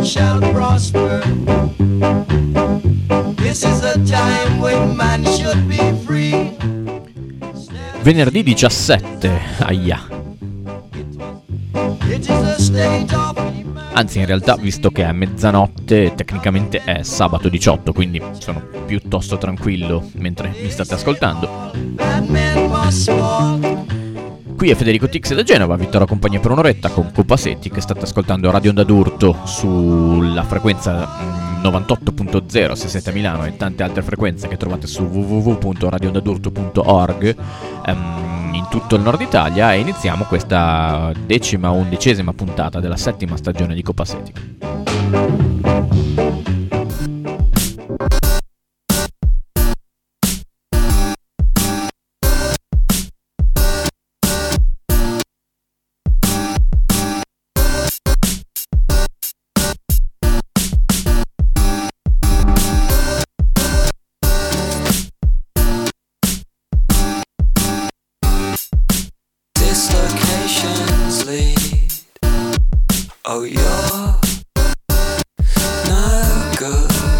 shall prosper. This is a time when man should be free. Venerdì 17, ahia. It is a state of Anzi, in realtà, visto che è mezzanotte, tecnicamente è sabato 18, quindi sono piuttosto tranquillo mentre mi state ascoltando. Qui è Federico Tix da Genova, vi terrò compagnia per un'oretta con Copasetti, che state ascoltando Radio Onda d'Urto sulla frequenza 98.0 se siete a Milano, e tante altre frequenze che trovate su www.radioondadurto.org in tutto il nord Italia. E iniziamo questa 11ª puntata della 7ª stagione di Copasetti. Oh, you're no good.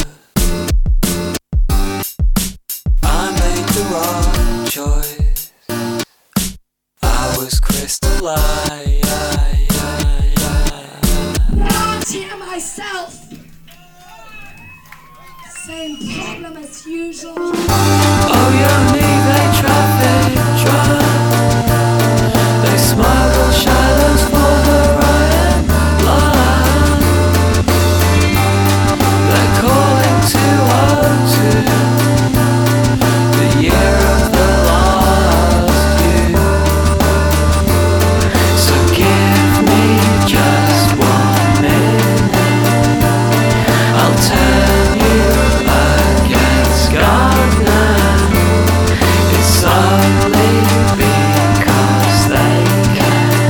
I made the wrong choice. I was crystallized. Not here myself. Same problem as usual. Oh, you need a traffic jam. They smuggle shadows for the riot line. They're calling 202, the year of the lost you. So give me just 1 minute, I'll turn you against God now. It's only because they can.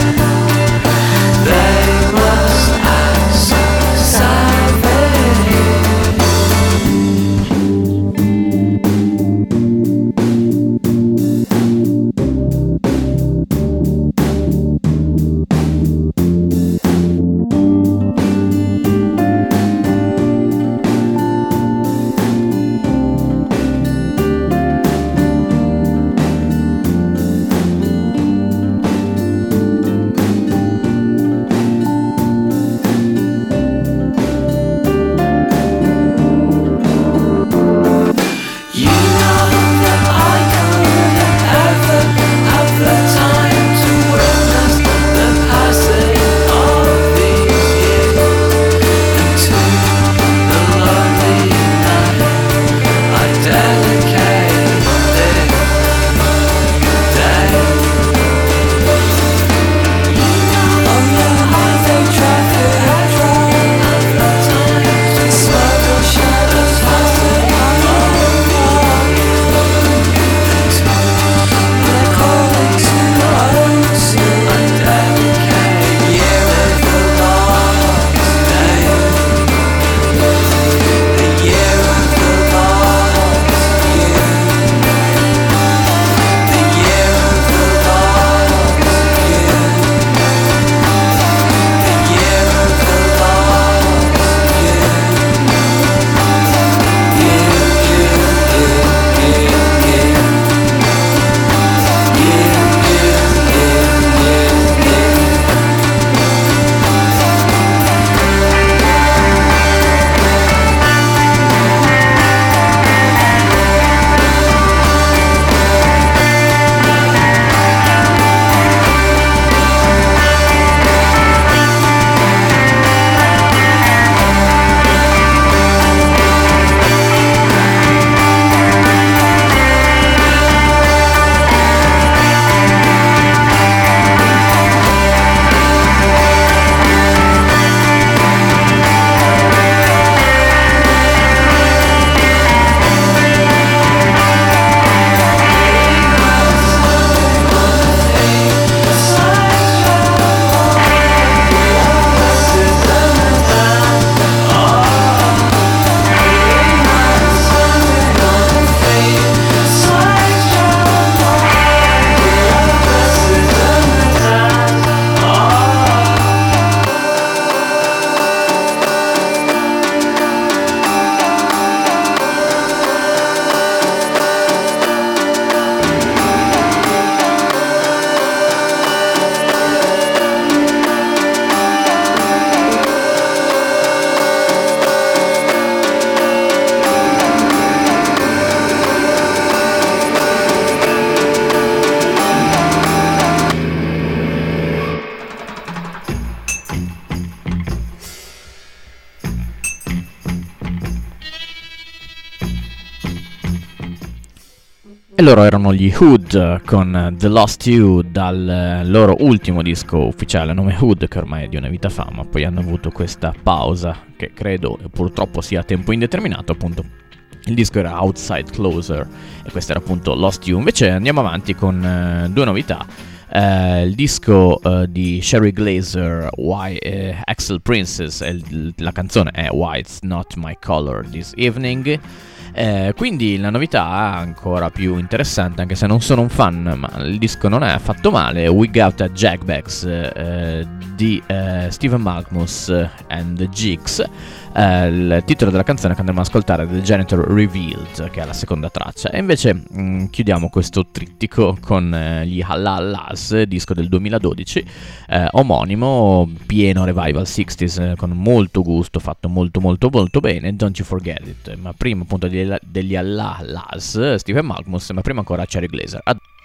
E loro erano gli Hood con The Lost You dal loro ultimo disco ufficiale, nome Hood, che ormai è di una vita fa, ma poi hanno avuto questa pausa che credo purtroppo sia a tempo indeterminato, appunto. Il disco era Outside Closer e questo era appunto Lost You. Invece andiamo avanti con due novità. Il disco di Sherry Glazer, Axel Princess, la canzone è Why It's Not My Color This Evening. Quindi la novità ancora più interessante, anche se non sono un fan, ma il disco non è affatto male. We Got a Jackbacks di Stephen Malkmus and the Jigs. Il titolo della canzone che andremo ad ascoltare è The Janitor Revealed, che è la seconda traccia. E invece chiudiamo questo trittico con gli Halal, disco del 2012, omonimo, pieno revival 60s, con molto gusto, fatto molto molto molto bene. Don't You Forget It. Ma prima appunto degli Halal, Stephen Malkmus, ma prima ancora Sherry Glazer.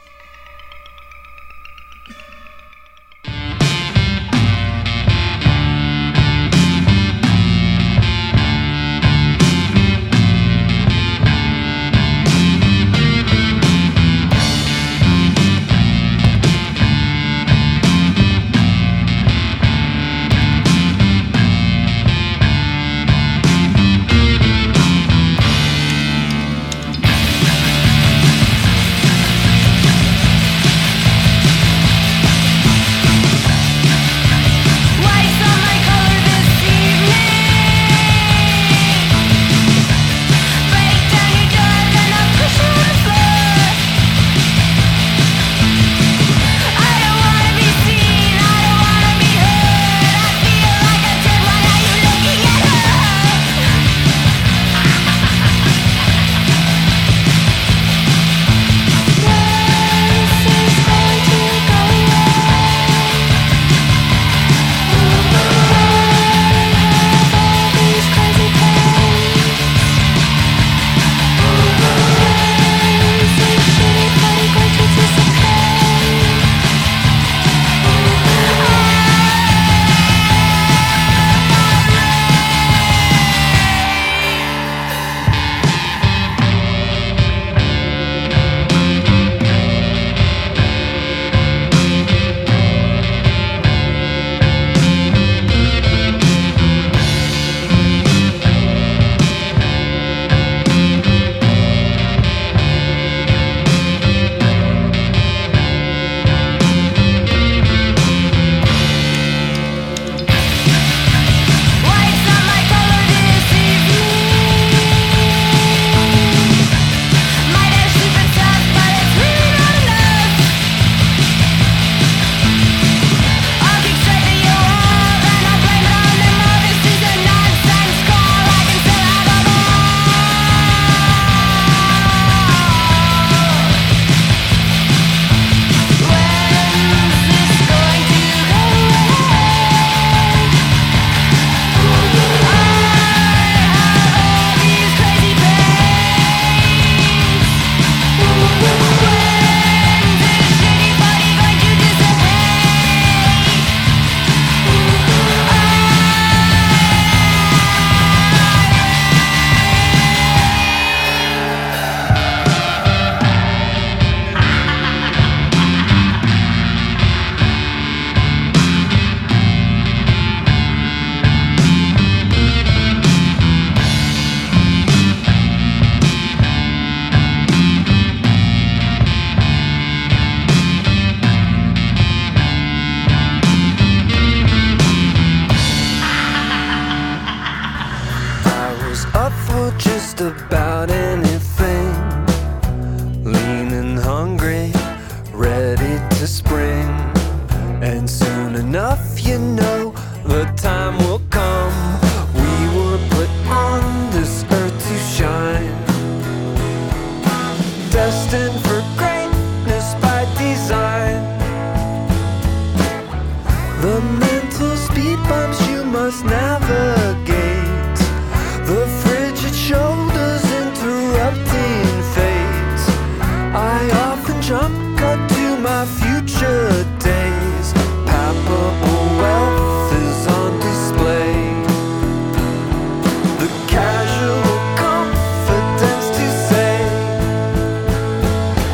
About anything, lean and hungry, ready to spring, and soon enough, you know, the time will come. We were put on this earth to shine, destined for greatness by design. The mental speed bumps you must navigate, the frigid shoulders interrupting fate. I often jump cut to my future days. Palpable wealth is on display. The casual confidence to say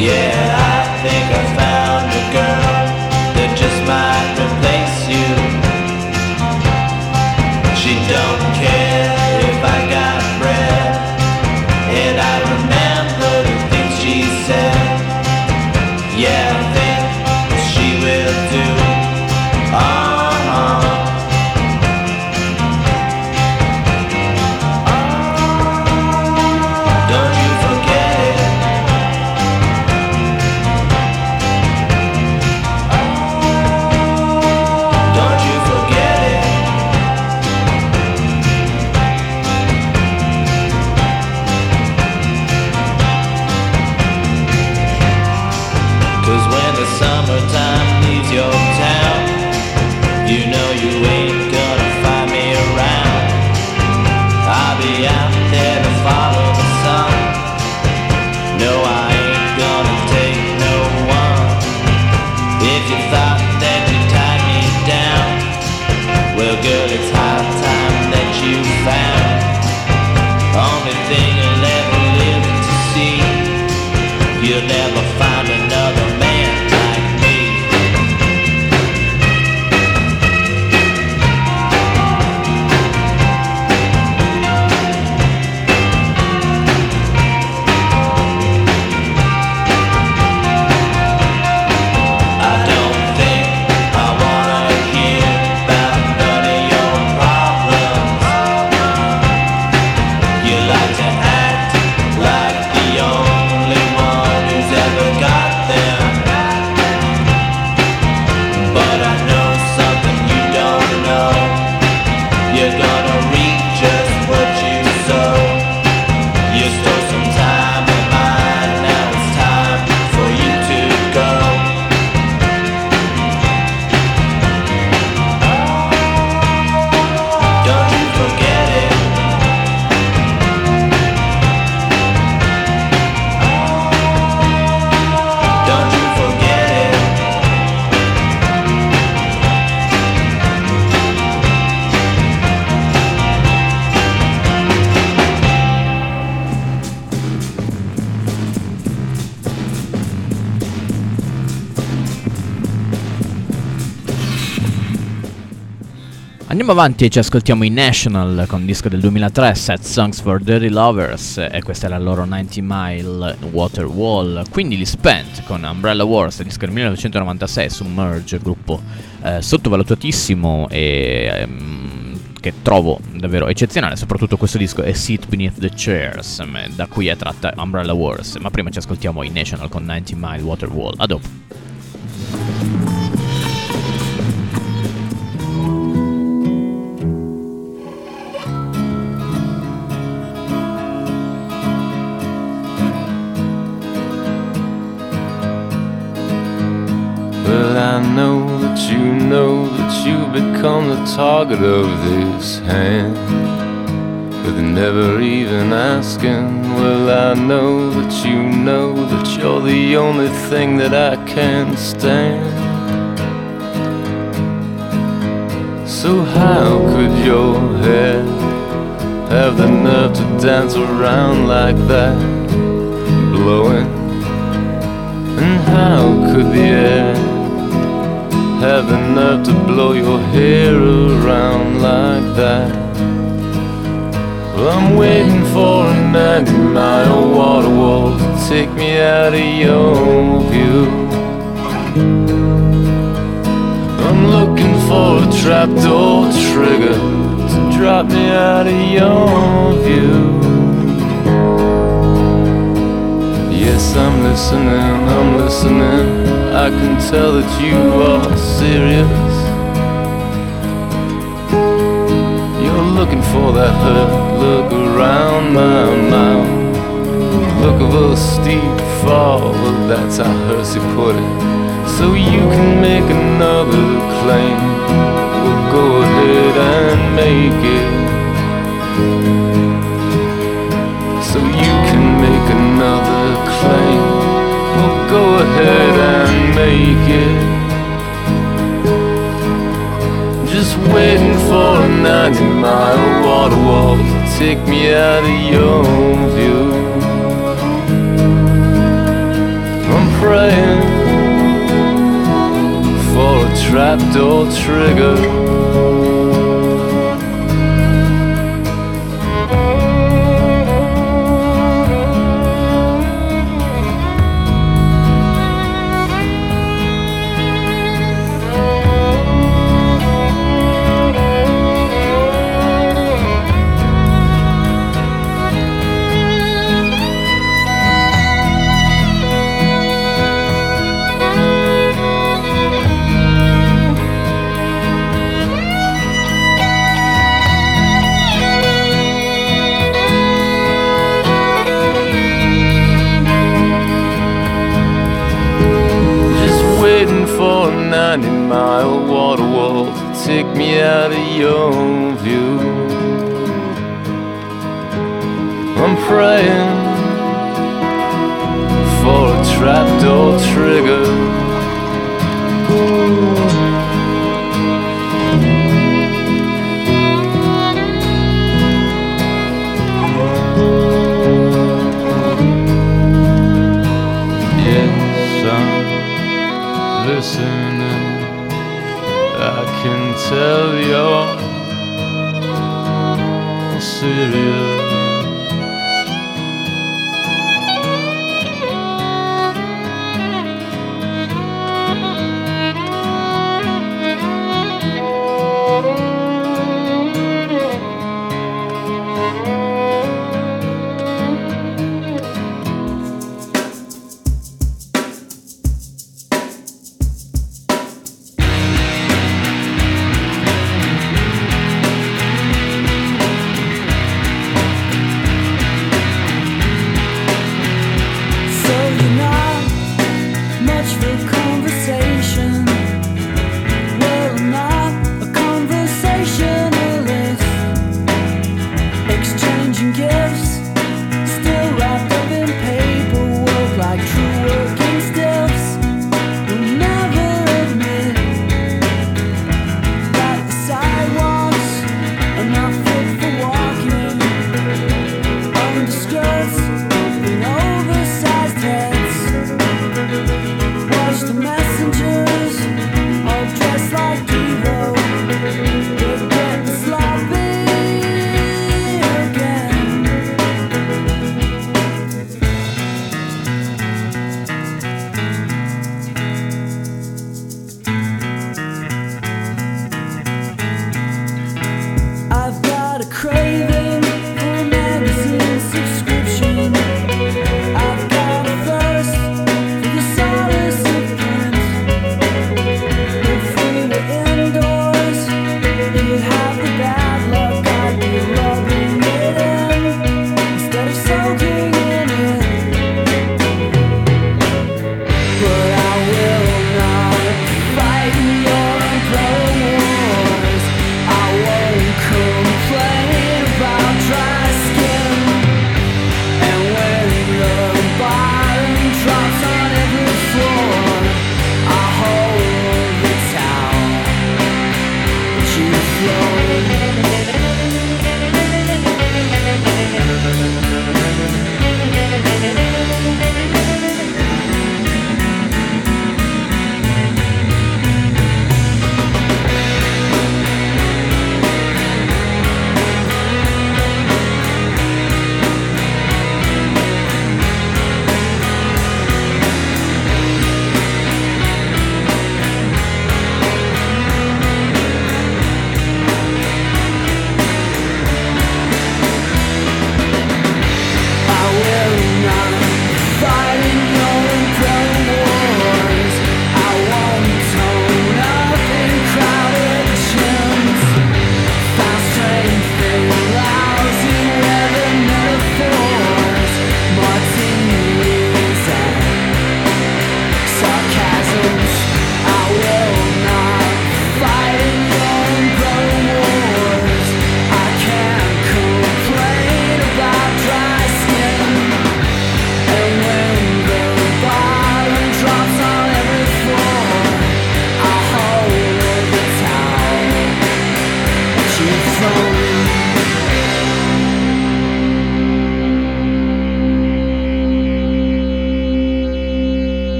Yeah, I think I found a girl that just might replace you. She don't care if I got bread, and I remember the things she said. Yeah, I think she will do. Don't you forget it. Don't you forget it. 'Cause when the summertime leaves your town, you know you ain't gonna find me around. I'll be out there to follow the sun. No, I ain't gonna take no one. If you thought that you tied me down, well, girl, it's high time that you found. Only thing you'll ever live to see, you'll never find another man like me. I don't think I wanna hear about none of your problems. You like to act like the only one who's ever got them. But I know something you don't know. You're gonna reap just what you sow. You stole some time of mine, now it's time for you to go. Don't you forget it. Don't you forget it. Andiamo avanti e ci ascoltiamo i National con il disco del 2003, Sad Songs for Dirty Lovers, e questa è la loro 90 Mile Water Wall. Quindi gli Spent con Umbrella Wars, disco del 1996, Submerge, gruppo sottovalutatissimo e che trovo davvero eccezionale. Soprattutto questo disco è Sit Beneath the Chairs, da cui è tratta Umbrella Wars. Ma prima ci ascoltiamo i National con 90 Mile Water Wall. A dopo. Well, I know that you've become the target of this hand, with never even asking. Well, I know that you're the only thing that I can't stand. So how could your head have the nerve to dance around like that, blowing? And how could the air have the nerve to blow your hair around like that? Well, I'm waiting for a 90-mile water wall to take me out of your view. I'm looking for a trapdoor trigger to drop me out of your view. Yes, I'm listening, I can tell that you are serious. You're looking for that hurt look around my mouth, look of a steep fall, well, that's how Hersey put it. So you can make another claim, well, go ahead and make it. So you can make another claim, well, go ahead and make it. Just waiting for a 90-mile water wall to take me out of your view. trapdoor trigger. For a 90-mile water wall to take me out of your view. I'm praying for a trapdoor trigger. Listening, I can tell you're serious.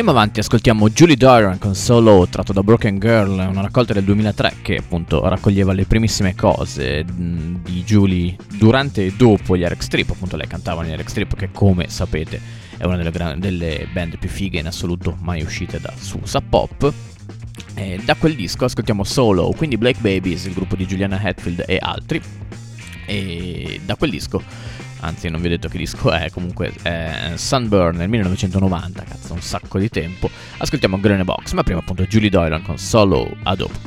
Andiamo avanti, ascoltiamo Julie Doran con Solo, tratto da Broken Girl, una raccolta del 2003 che appunto raccoglieva le primissime cose di Julie durante e dopo gli Eric Strip. Appunto lei cantava negli Eric Strip, che come sapete è una delle band più fighe in assoluto mai uscite su Sub Pop. E da quel disco ascoltiamo Solo, quindi Black Babies, il gruppo di Juliana Hatfield e altri. E da quel disco, anzi non vi ho detto che disco è, comunque è Sunburn nel 1990, cazzo, un sacco di tempo. Ascoltiamo Green Box, ma prima appunto Julie Dolan con Solo. A dopo.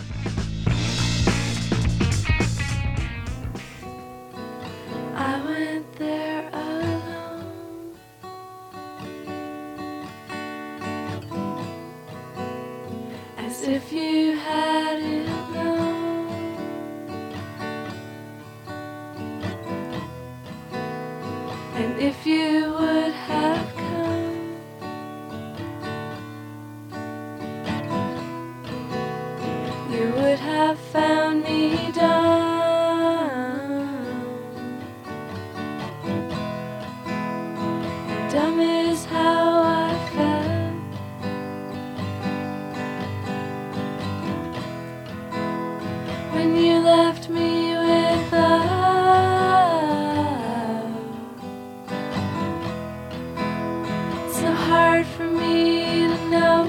I went there alone, as if you hadn't known. And if you would have come, you would have found me down, dumb is how I felt when you left me without. Hard for me to know.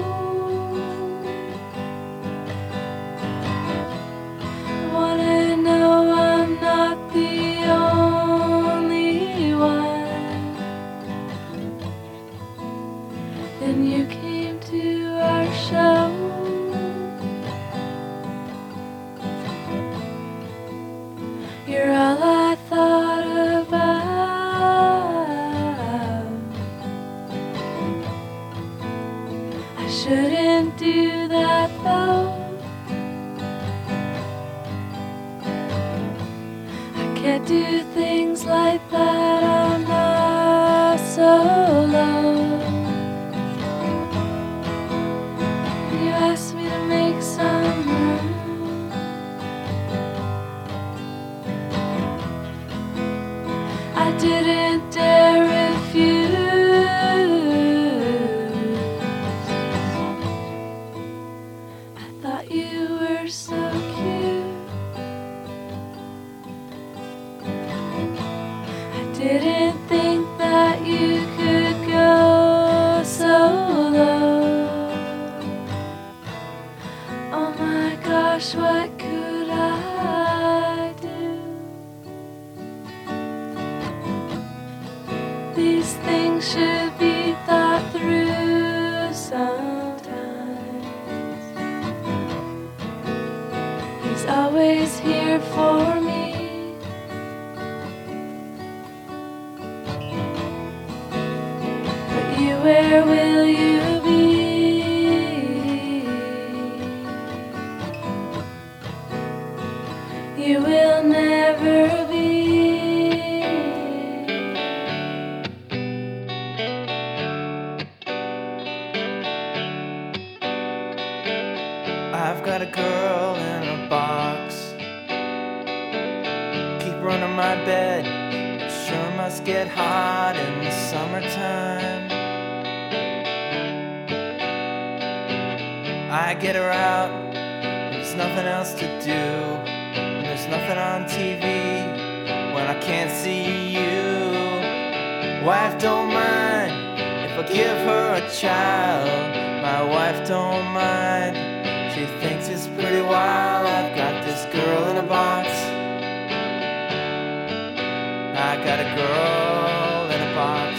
I wanna know I'm not the only one. Then you came to our show. You're all I thought about. Shouldn't do that though. I can't do things like that. I'm not so low. You asked me to make some room. I didn't dare refuse. You were so cute. I didn't think that you could go so low. Oh my gosh, what could I do? These things should be thought through sometimes. He's always here for me. But you, where will you be? You will never be. I've got a girl in a box, keep running my bed. It sure must get hot in the summertime. I get her out, there's nothing else to do, and there's nothing on TV when I can't see you. Wife don't mind if I give her a child. My wife don't mind, she thinks it's pretty wild. I've got this girl in a box. I got a girl in a box.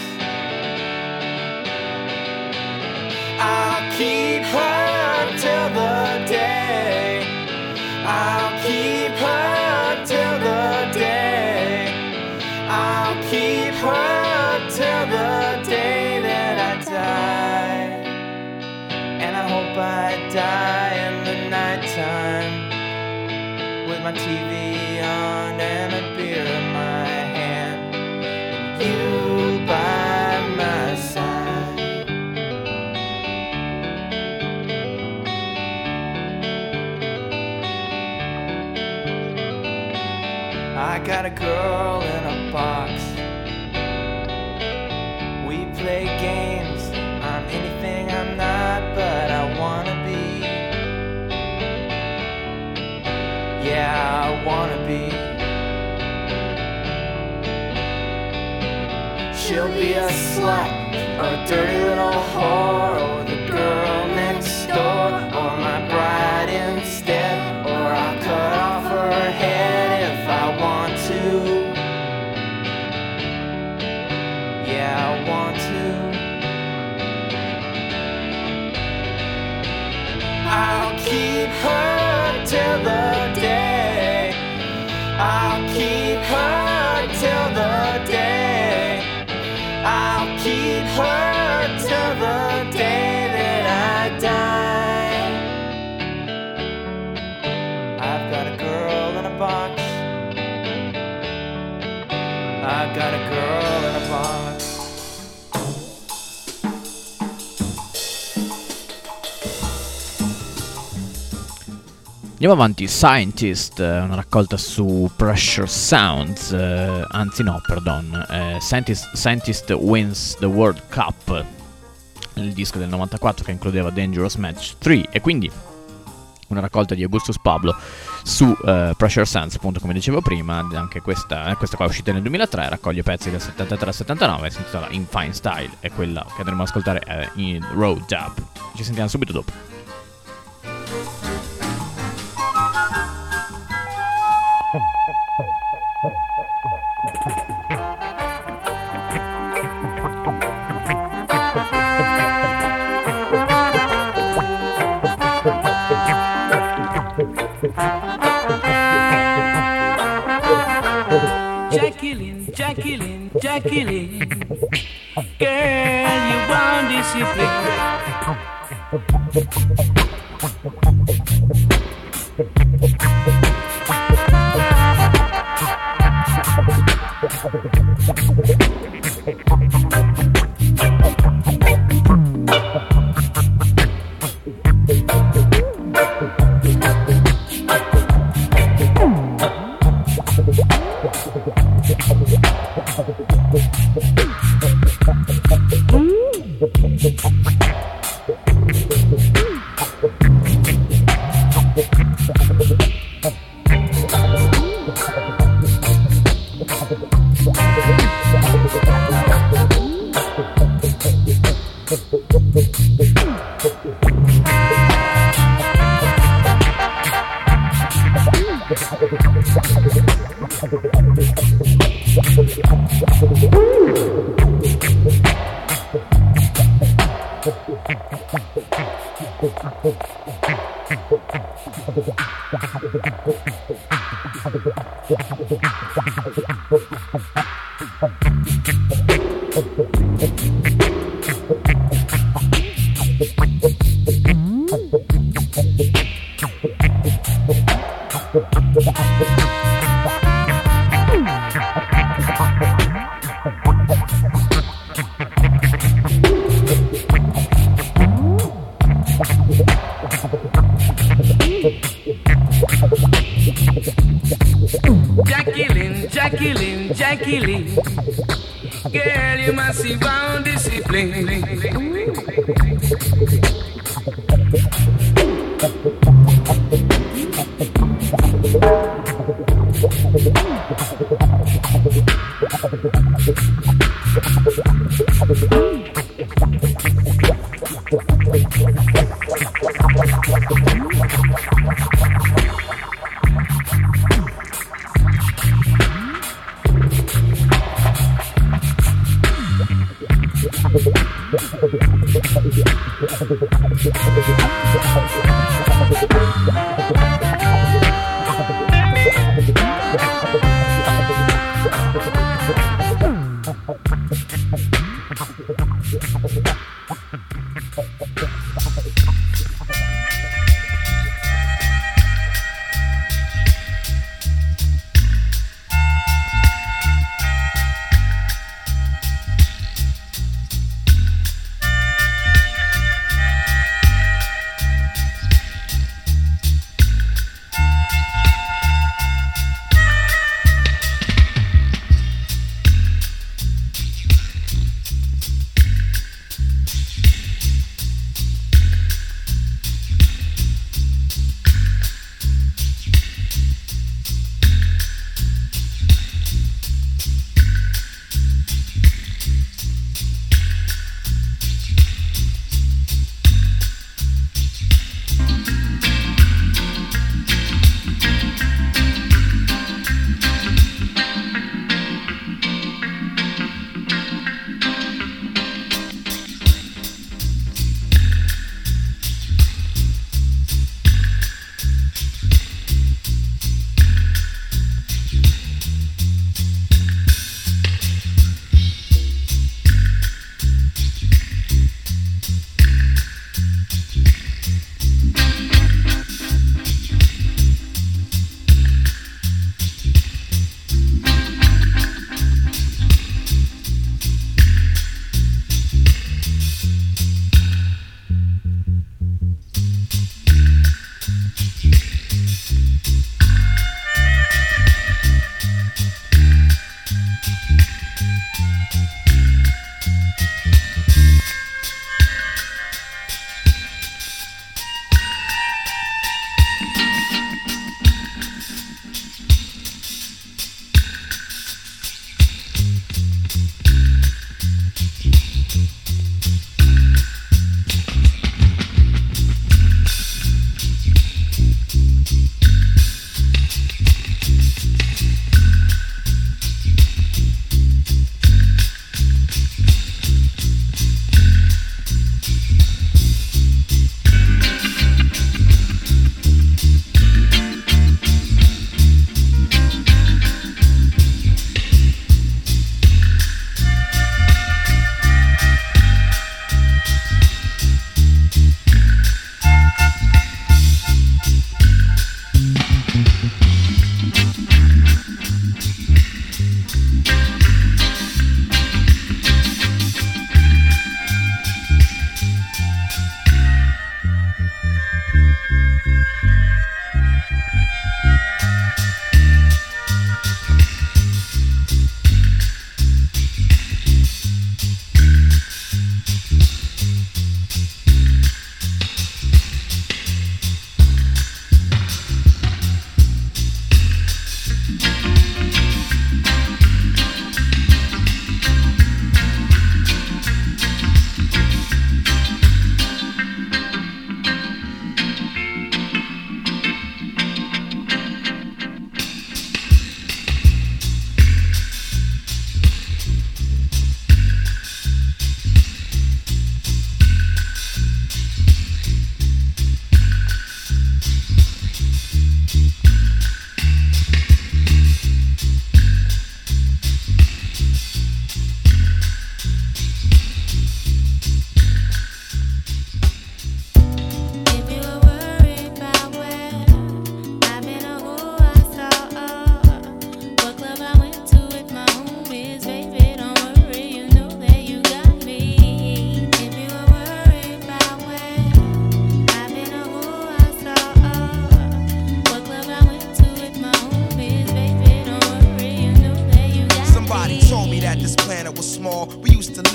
I'll keep her till the day. I'll keep her till the day. I'll keep her till the day that I die. And I hope I die in the nighttime with my TV on and a beer in my hand, and you by my side. I got a girl in a box. We play games. I'm anything I'm not. wanna be. She'll be a slut, or a dirty little whore, or the girl next door, or my bride instead, or I'll cut off her head if I want to. Yeah, I want to. I'll keep her till the day. I'll keep her till the day. I'll keep her till the day that I die. I've got a girl in a box. I've got a girl in a box. Andiamo avanti, Scientist, una raccolta su Pressure Sounds, Scientist Wins the World Cup, il disco del 94 che includeva Dangerous Match 3, e quindi una raccolta di Augustus Pablo su Pressure Sounds, appunto come dicevo prima. Anche questa qua è uscita nel 2003, raccoglie pezzi del 73-79, si intitola In Fine Style, e quella che andremo ad ascoltare è in Road Dub. Ci sentiamo subito dopo. Jacqueline, girl, you want discipline. Jacqueline, girl, you must see bound discipline.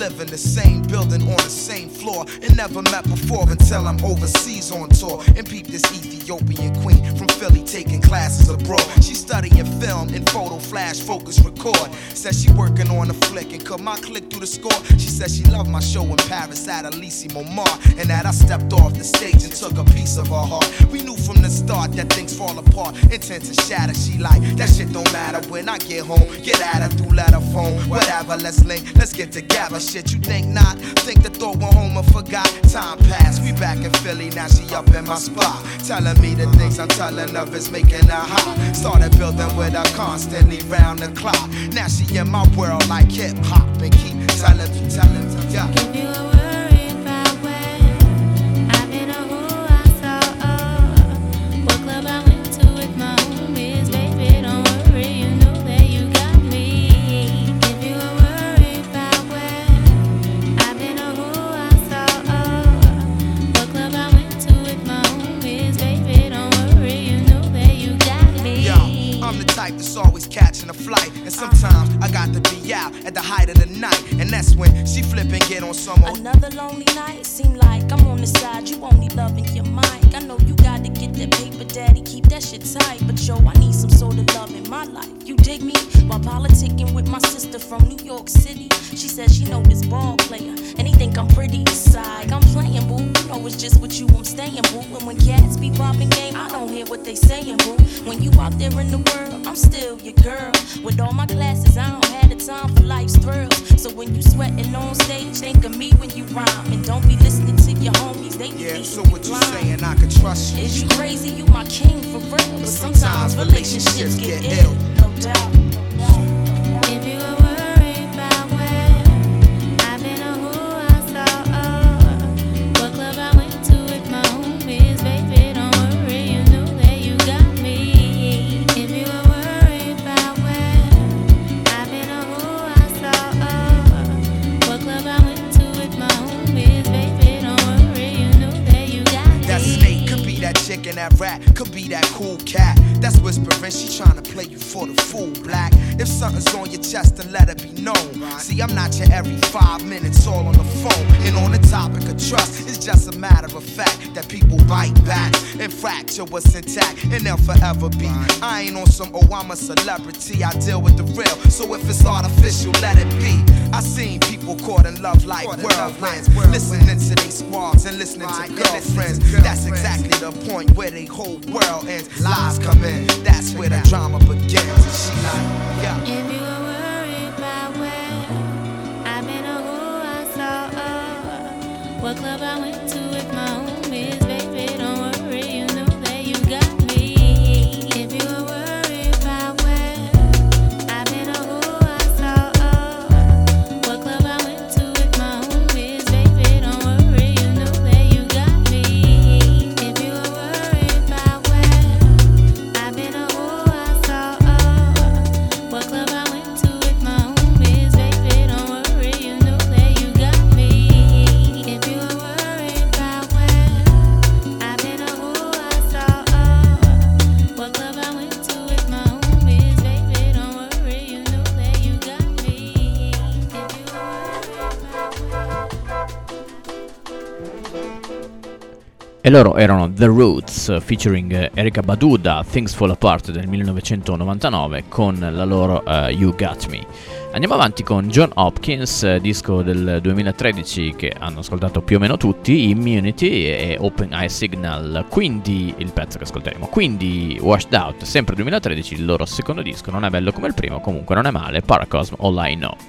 live in the same building on the same floor and never met before until I'm overseas on tour and peep this Ethiopian queen from Philly taking classes abroad. She studying film and photo flash focus record. Says she working on a flick and cut my click through the score. She said she loved my show in Paris at Elysée Montmartre and that I stepped off the stage and took a piece of her heart. We knew from the start that things fall apart and tend to shatter. She like, that shit don't matter when I get home. Get at her through letter phone, whatever, let's link, let's get together. Shit, you think not? Think the thought went home and forgot. Time passed, we back in Philly, now she up in my spot. Telling me the things I'm telling her is making her hot. Started building with her constantly round the clock. Now she in my world like hip hop and keep telling me, yeah. If you were worried about where I've been or who I saw, what club I went to with my homies, baby, don't worry, you know that you got me. If you were worried about where I've been or who I saw, what club I went to with my homies, baby, don't worry, you know that you got me. Yo, I'm the type that's always catching a flight, and sometimes I got to be out at the height of the night, and that's when she flip and get on some old. Another lonely night, seem like I'm on the side, you only loving your mic. I know you gotta get that paper, daddy, keep that shit tight. But yo, I need some sort of love in my life. You dig me? While politicking with my sister from New York City, she said she know this ball player, and he think I'm pretty. Side, I'm playing, boo. You know it's just with you I'm staying, boo. And when cats be popping game, I don't hear what they saying, boo. When you out there in the world, I'm still your girl. With all my classes, I don't have the time for life's thrills. So when you sweating on stage, think of me when you rhyme, and don't be listening to your homies. They be Yeah, so what you saying? I can trust you. Is you crazy? You my king for real. But sometimes relationships get ill, no doubt. If you were worried about where I've been or who I saw, what club I went to with my homies, baby, don't worry, you know that you got me. If you were worried about where I've been or who I saw, what club I went to with my homies, baby, don't worry, you know that you got me. That snake could be that chick and that rat, could be that cool cat. That's whispering, she tryna play you for the fool, black. If something's on your chest, then let it be known. See, I'm not your every 5 minutes all on the phone. And on the topic of trust, it's just a matter of fact that people bite back and fracture what's intact, and they'll forever be. I ain't on some, oh, I'm a celebrity, I deal with the real. So if it's artificial, let it be. I seen people caught in love like whirlwinds, listening to they squads and listening to girlfriends. That's exactly the point where they whole world ends. Lies come in, that's where the drama begins. And she like, yeah. If you were worried about where I've been or who I saw, what club I went to with my homies, baby, don't worry, you know that you got me. If you were worried about where I've been or who I saw, what club I went to with my homies, baby, don't worry, you know that you got me. If you were worried about where I've been or who I saw, what club I went to with my homies, baby, don't worry, you know that you got me. If you were worried about where I've been or who I saw, what club I went to with my homies, baby, don't worry, you know that you got me. If you were worried about E loro erano The Roots featuring Erykah Badu da Things Fall Apart del 1999 con la loro You Got Me. Andiamo avanti con John Hopkins, disco del 2013 che hanno ascoltato più o meno tutti, Immunity e Open Eye Signal, quindi il pezzo che ascolteremo. Quindi Washed Out, sempre 2013, il loro secondo disco, non è bello come il primo, comunque non è male, Paracosm All I Know.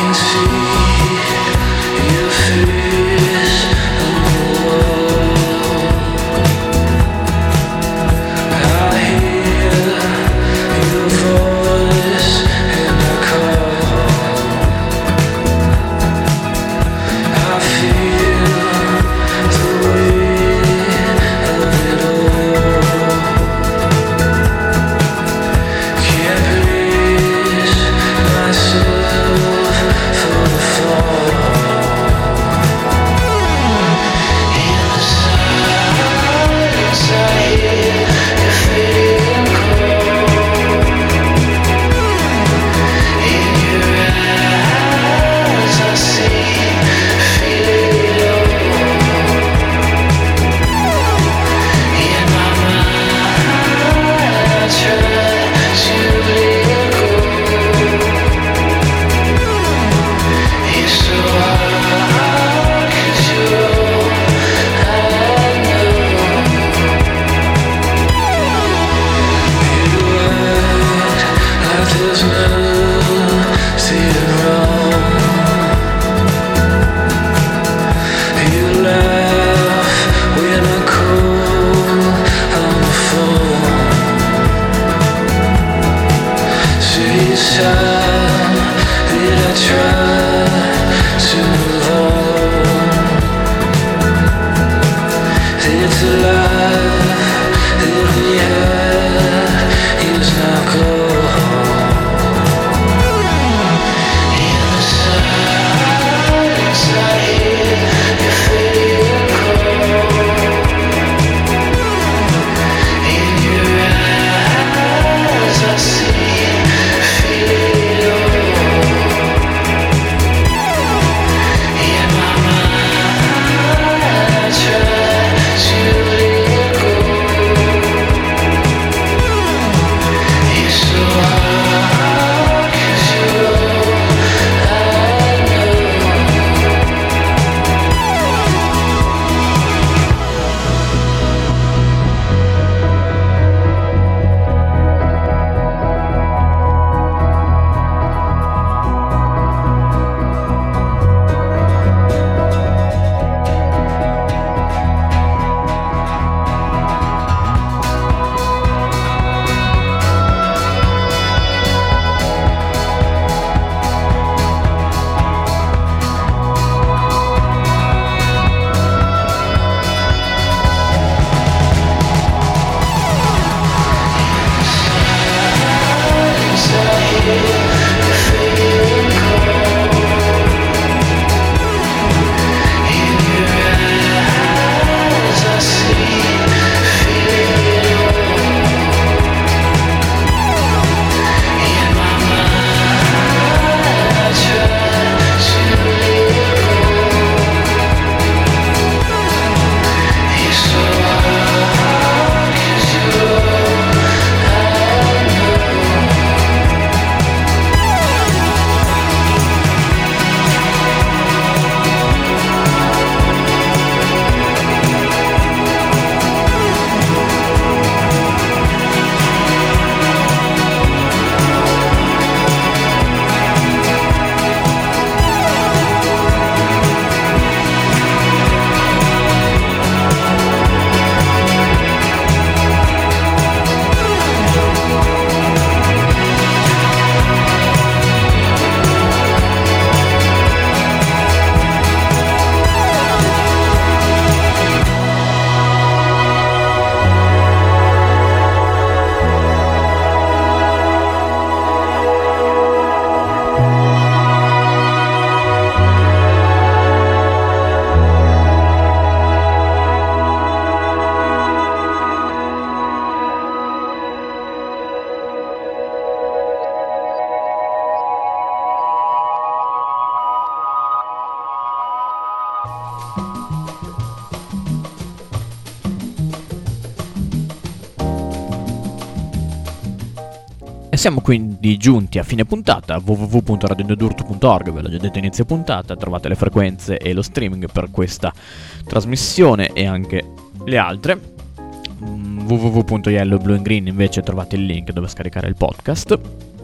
E siamo quindi giunti a fine puntata. www.radioondadurto.org, ve l'ho già detto inizio puntata, trovate le frequenze e lo streaming per questa trasmissione e anche le altre. www.yellow, blue and green invece trovate il link dove scaricare il podcast.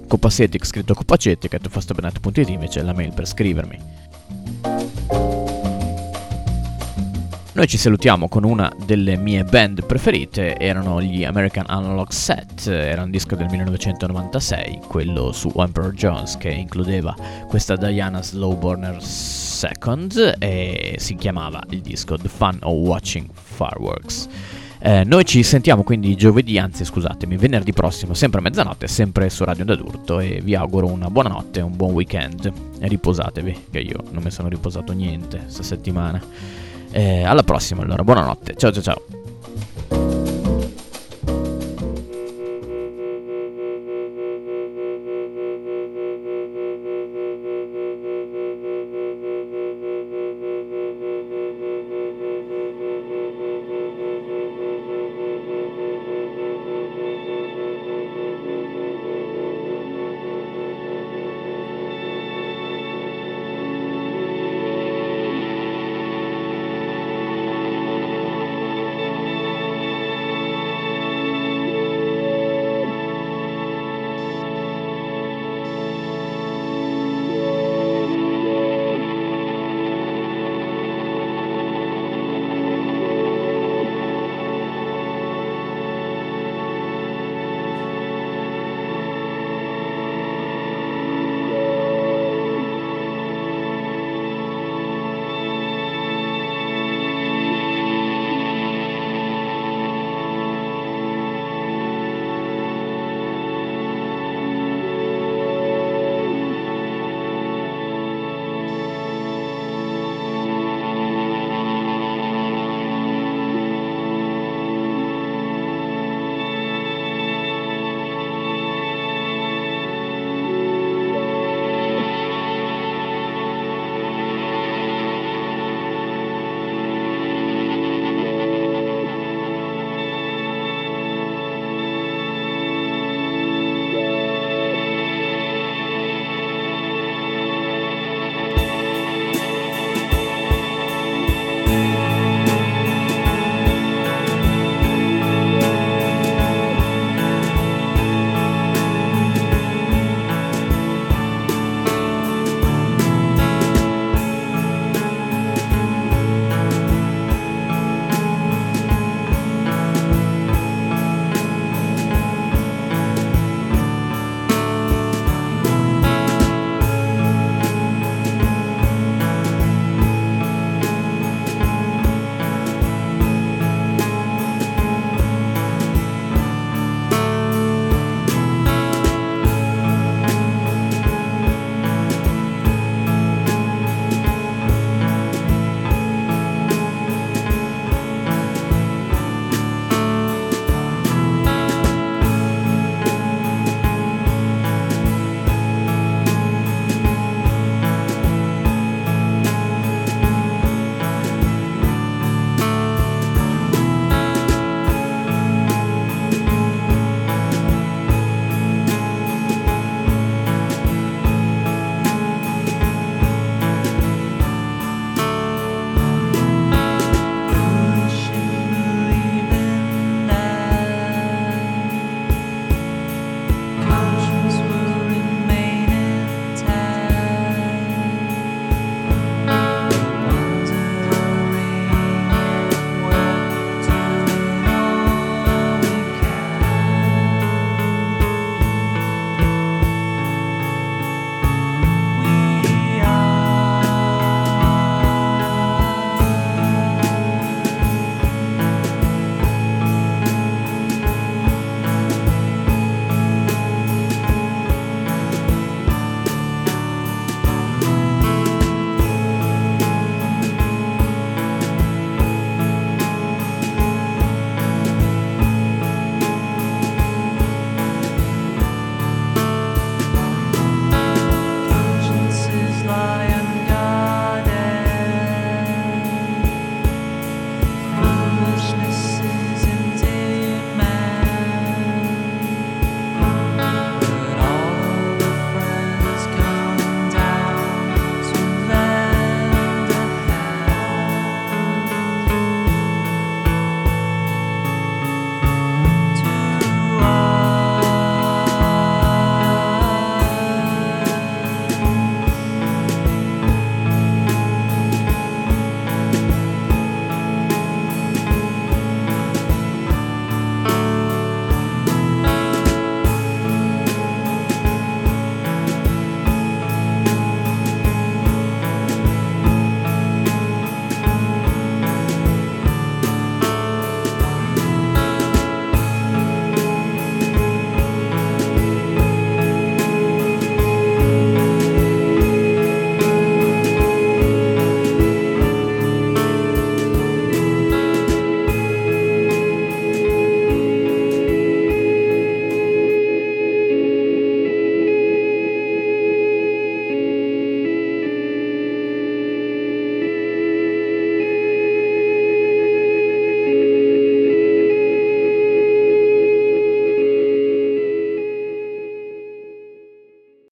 Copacetic scritto copacetic@fastabenet.it invece è la mail per scrivermi. Noi ci salutiamo con una delle mie band preferite, erano gli American Analog Set, era un disco del 1996, quello su Emperor Jones, che includeva questa Diana Slowburner II e si chiamava il disco The Fun of Watching Fireworks. Noi ci sentiamo quindi venerdì prossimo, sempre a mezzanotte, sempre su Radio Onda d'Urto, e vi auguro una buona notte, un buon weekend e riposatevi, che io non mi sono riposato niente questa settimana. Alla prossima allora, buonanotte, ciao ciao ciao.